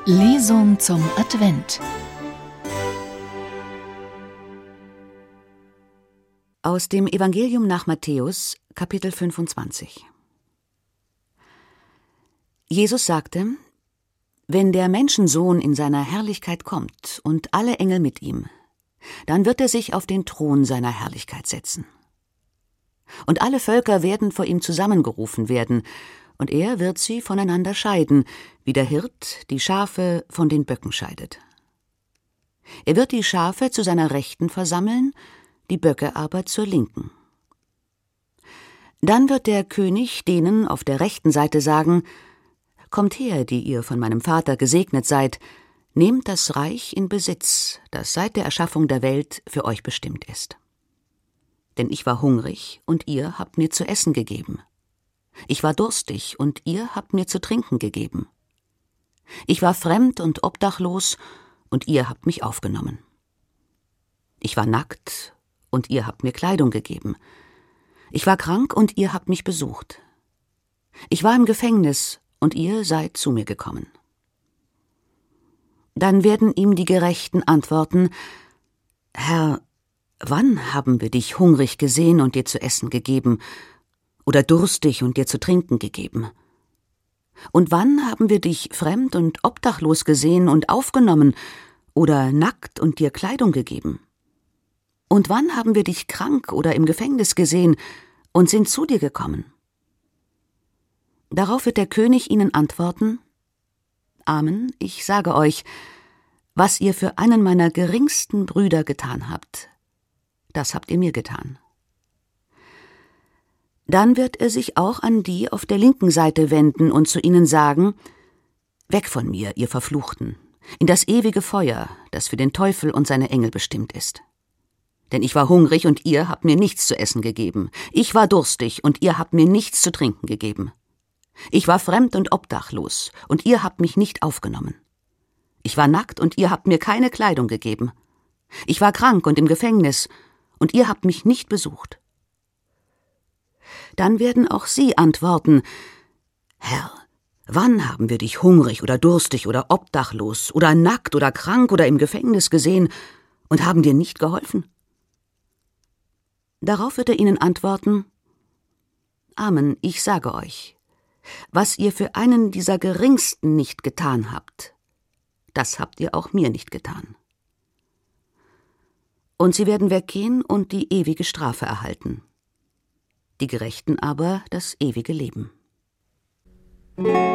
Lesung zum Advent aus dem Evangelium nach Matthäus, Kapitel 25. Jesus sagte: Wenn der Menschensohn in seiner Herrlichkeit kommt und alle Engel mit ihm, dann wird er sich auf den Thron seiner Herrlichkeit setzen. Und alle Völker werden vor ihm zusammengerufen werden, und er wird sie voneinander scheiden, wie der Hirt die Schafe von den Böcken scheidet. Er wird die Schafe zu seiner Rechten versammeln, die Böcke aber zur Linken. Dann wird der König denen auf der rechten Seite sagen: Kommt her, die ihr von meinem Vater gesegnet seid, nehmt das Reich in Besitz, das seit der Erschaffung der Welt für euch bestimmt ist. Denn ich war hungrig, und ihr habt mir zu essen gegeben. Ich war durstig, und ihr habt mir zu trinken gegeben. Ich war fremd und obdachlos, und ihr habt mich aufgenommen. Ich war nackt, und ihr habt mir Kleidung gegeben. Ich war krank, und ihr habt mich besucht. Ich war im Gefängnis, und ihr seid zu mir gekommen. Dann werden ihm die Gerechten antworten: Herr, wann haben wir dich hungrig gesehen und dir zu essen gegeben, oder durstig und dir zu trinken gegeben? Und wann haben wir dich fremd und obdachlos gesehen und aufgenommen, oder nackt und dir Kleidung gegeben? Und wann haben wir dich krank oder im Gefängnis gesehen und sind zu dir gekommen? Darauf wird der König ihnen antworten: Amen, ich sage euch, was ihr für einen meiner geringsten Brüder getan habt, das habt ihr mir getan. Dann wird er sich auch an die auf der linken Seite wenden und zu ihnen sagen: Weg von mir, ihr Verfluchten, in das ewige Feuer, das für den Teufel und seine Engel bestimmt ist. Denn ich war hungrig, und ihr habt mir nichts zu essen gegeben. Ich war durstig, und ihr habt mir nichts zu trinken gegeben. Ich war fremd und obdachlos, und ihr habt mich nicht aufgenommen. Ich war nackt, und ihr habt mir keine Kleidung gegeben. Ich war krank und im Gefängnis, und ihr habt mich nicht besucht. Dann werden auch sie antworten: Herr, wann haben wir dich hungrig oder durstig oder obdachlos oder nackt oder krank oder im Gefängnis gesehen und haben dir nicht geholfen? Darauf wird er ihnen antworten: Amen, ich sage euch, was ihr für einen dieser Geringsten nicht getan habt, das habt ihr auch mir nicht getan. Und sie werden weggehen und die ewige Strafe erhalten, die Gerechten aber das ewige Leben.